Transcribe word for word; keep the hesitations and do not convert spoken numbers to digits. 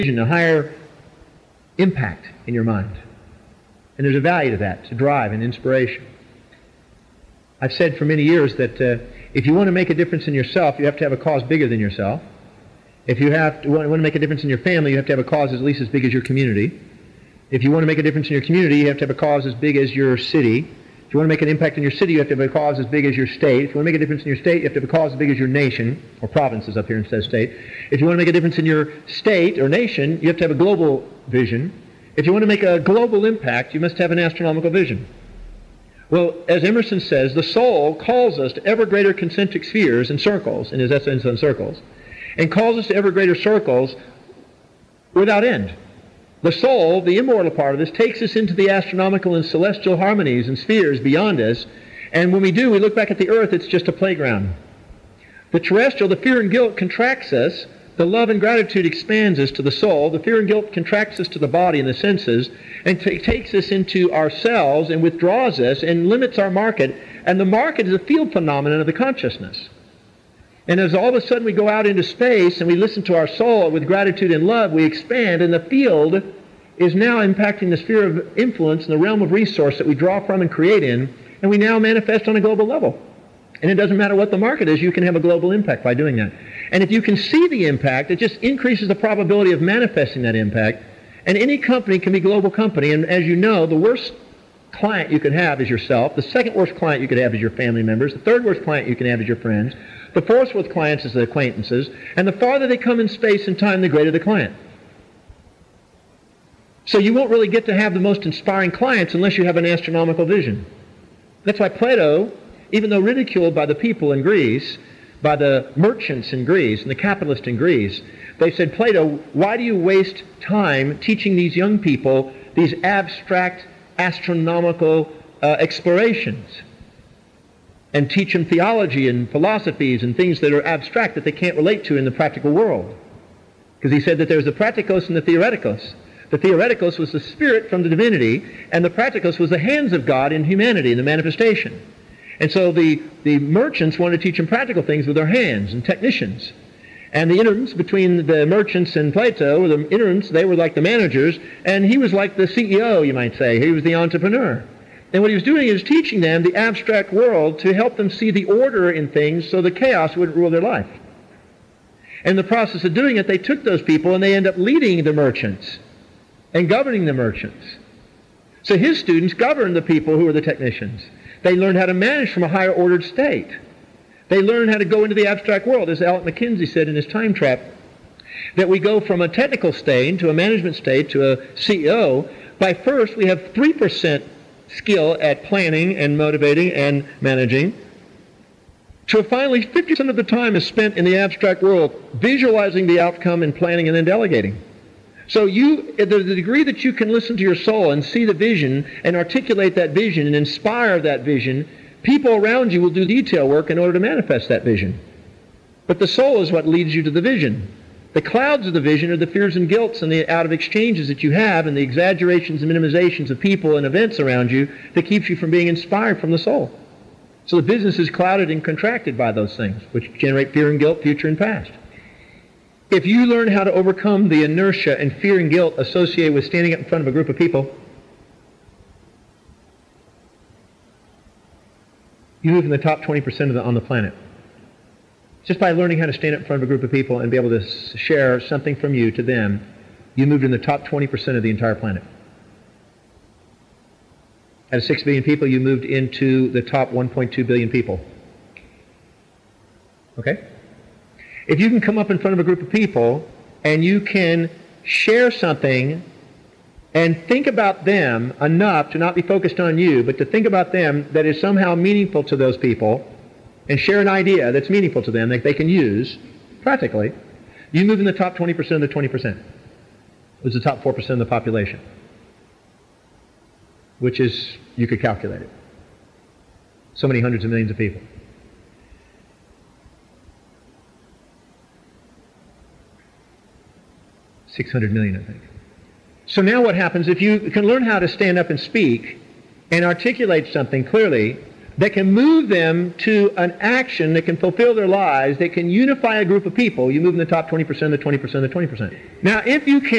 vision, a higher impact in your mind. And there's a value to that, to drive and inspiration. I've said for many years that uh, if you want to make a difference in yourself, you have to have a cause bigger than yourself. If you have to, want to make a difference in your family, you have to have a cause at least as big as your community. If you want to make a difference in your community, you have to have a cause as big as your city. If you want to make an impact in your city, you have to have a cause as big as your state. If you want to make a difference in your state, you have to have a cause as big as your nation, or provinces up here instead of state. If you want to make a difference in your state or nation, you have to have a global vision. If you want to make a global impact, you must have an astronomical vision. Well, as Emerson says, the soul calls us to ever greater concentric spheres and circles, in his Essays on Circles, and calls us to ever greater circles without end. The soul, the immortal part of this, takes us into the astronomical and celestial harmonies and spheres beyond us, and when we do, we look back at the earth, it's just a playground. The terrestrial, the fear and guilt contracts us. The love and gratitude expands us to the soul. The fear and guilt contracts us to the body and the senses, and t- takes us into ourselves and withdraws us and limits our market. And the market is a field phenomenon of the consciousness. And as all of a sudden we go out into space and we listen to our soul with gratitude and love, we expand, and the field is now impacting the sphere of influence and the realm of resource that we draw from and create in, and we now manifest on a global level. And it doesn't matter what the market is, you can have a global impact by doing that. And if you can see the impact, it just increases the probability of manifesting that impact. And any company can be a global company. And as you know, the worst client you could have is yourself. The second worst client you could have is your family members. The third worst client you can have is your friends. The fourth worst clients is the acquaintances. And the farther they come in space and time, the greater the client. So you won't really get to have the most inspiring clients unless you have an astronomical vision. That's why Plato, even though ridiculed by the people in Greece, by the merchants in Greece and the capitalists in Greece, they said, Plato, why do you waste time teaching these young people these abstract astronomical uh, explorations? And teach them theology and philosophies and things that are abstract that they can't relate to in the practical world. Because he said that there's the practicos and the theoreticos. The theoreticos was the spirit from the divinity, and the practicos was the hands of God in humanity, in the manifestation. And so the, the merchants wanted to teach them practical things with their hands, and technicians. And the interns between the merchants and Plato, the interns, they were like the managers, and he was like the C E O, you might say. He was the entrepreneur. And what he was doing is teaching them the abstract world to help them see the order in things so the chaos wouldn't rule their life. And in the process of doing it, they took those people and they end up leading the merchants and governing the merchants. So his students governed the people who were the technicians. They learned how to manage from a higher ordered state. They learned how to go into the abstract world. As Alec McKinsey said in his Time Trap, that we go from a technical state to a management state to a C E O by first we have three percent skill at planning and motivating and managing, to finally fifty percent of the time is spent in the abstract world visualizing the outcome and planning and then delegating. So you, the, the degree that you can listen to your soul and see the vision and articulate that vision and inspire that vision, people around you will do detail work in order to manifest that vision. But the soul is what leads you to the vision. The clouds of the vision are the fears and guilts and the out of exchanges that you have and the exaggerations and minimizations of people and events around you that keeps you from being inspired from the soul. So the business is clouded and contracted by those things, which generate fear and guilt, future and past. If you learn how to overcome the inertia and fear and guilt associated with standing up in front of a group of people, you move in the top twenty percent of the, on the planet. Just by learning how to stand up in front of a group of people and be able to share something from you to them, you moved in the top twenty percent of the entire planet. Out of six billion people, you moved into the top one point two billion people. Okay? If you can come up in front of a group of people and you can share something and think about them enough to not be focused on you, but to think about them that is somehow meaningful to those people, and share an idea that's meaningful to them that they can use practically, you move in the top twenty percent of the twenty percent. It was the top four percent of the population, which is, you could calculate it. So many hundreds of millions of people. six hundred million, I think. So now what happens, if you can learn how to stand up and speak and articulate something clearly, that can move them to an action that can fulfill their lives, that can unify a group of people, you move in the top twenty percent, the twenty percent, the twenty percent. Now, if you can